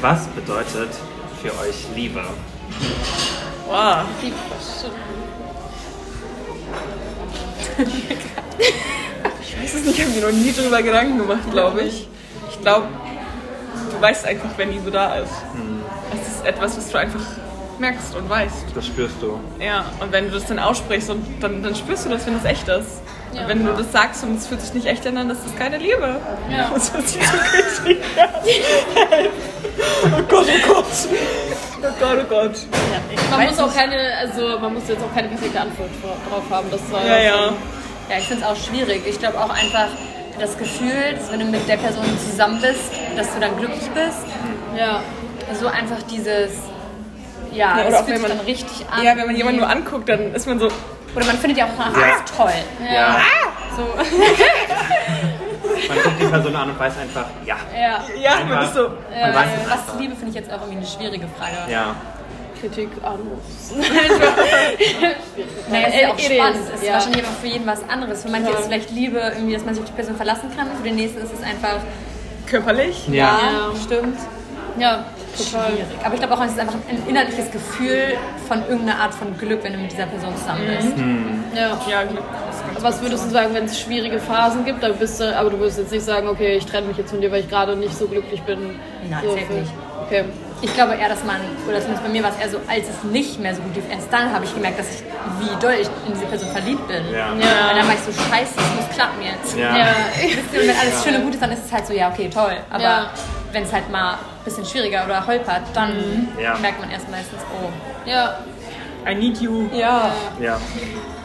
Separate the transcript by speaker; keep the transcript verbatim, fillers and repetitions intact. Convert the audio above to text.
Speaker 1: Was bedeutet für euch Liebe?
Speaker 2: Wow.
Speaker 3: Liebe.
Speaker 2: Ich weiß es nicht, ich habe mir noch nie drüber Gedanken gemacht, glaube ich. Ich glaube, du weißt einfach, wenn Liebe da ist.
Speaker 1: Hm.
Speaker 2: Es ist etwas, was du einfach merkst und weißt.
Speaker 1: Das spürst du.
Speaker 2: Ja, und wenn du das dann aussprichst, und dann, dann spürst du das, wenn es echt ist.
Speaker 3: Ja.
Speaker 2: Und wenn du das sagst und es fühlt sich nicht echt an, dann ist das keine Liebe.
Speaker 3: Ja.
Speaker 2: Das hört sich so richtig an. Oh Gott, oh Gott. Oh Gott, oh Gott.
Speaker 3: Ja, man muss auch keine, also man muss jetzt auch keine perfekte Antwort drauf haben. Das war
Speaker 2: Ja, ja.
Speaker 4: Ja, ich finde es auch schwierig. Ich glaube auch einfach das Gefühl, dass wenn du mit der Person zusammen bist, dass du dann glücklich bist.
Speaker 3: Ja.
Speaker 4: Also einfach dieses, ja,
Speaker 2: Ja, oder
Speaker 4: das
Speaker 2: auch
Speaker 4: fühlt
Speaker 2: wenn
Speaker 4: sich
Speaker 2: man-
Speaker 4: dann richtig an.
Speaker 2: Ja, wenn man jemanden nur anguckt, dann ist man so...
Speaker 4: Oder man findet ja auch nach
Speaker 1: Ja.
Speaker 4: alles toll.
Speaker 1: Ja.
Speaker 4: So.
Speaker 1: Man guckt die Person an und weiß einfach, ja.
Speaker 3: Ja.
Speaker 2: Ja, man ist so...
Speaker 1: Man weiß es
Speaker 4: Was
Speaker 1: einfach.
Speaker 4: Liebe finde ich jetzt auch irgendwie eine schwierige Frage.
Speaker 1: Ja.
Speaker 3: Kritik, Anruf.
Speaker 4: Naja, es ist ja auch
Speaker 3: It is,
Speaker 4: spannend. Es ist
Speaker 3: ja.
Speaker 4: wahrscheinlich aber für jeden was anderes. Für manche
Speaker 3: Ja.
Speaker 4: ist es vielleicht Liebe, irgendwie, dass man sich auf die Person verlassen kann. Für den nächsten ist es einfach,
Speaker 2: Körperlich?
Speaker 1: Ja.
Speaker 4: ja,
Speaker 3: Ja.
Speaker 4: stimmt.
Speaker 3: Ja, total.
Speaker 4: Schwierig. Aber ich glaube auch, es ist einfach ein innerliches Gefühl von irgendeiner Art von Glück, wenn du mit dieser Person zusammen bist.
Speaker 3: Ja.
Speaker 2: Ja, Glück.
Speaker 3: Was würdest du sagen, wenn es schwierige Phasen gibt, dann bist du, aber du würdest jetzt nicht sagen, okay, ich trenne mich jetzt von dir, weil ich gerade nicht so glücklich bin.
Speaker 4: Nein,
Speaker 3: so
Speaker 4: safe nicht.
Speaker 3: Okay.
Speaker 4: Ich glaube eher, dass man, oder zumindest bei mir war es eher so, als es nicht mehr so gut lief, erst dann habe ich gemerkt, dass ich, wie doll ich in diese Person verliebt bin.
Speaker 1: Ja.
Speaker 4: Und
Speaker 3: Ja.
Speaker 4: dann war ich so, scheiße, es muss klappen jetzt.
Speaker 1: Ja.
Speaker 3: Ja.
Speaker 4: Wisst ihr, und wenn alles schön und gut ist, dann ist es halt so, ja, okay, toll. Aber
Speaker 3: Ja.
Speaker 4: wenn es halt mal ein bisschen schwieriger oder holpert, dann
Speaker 1: Ja.
Speaker 4: merkt man erst meistens, oh.
Speaker 3: Ja.
Speaker 2: I need you.
Speaker 4: Ja.
Speaker 1: Ja.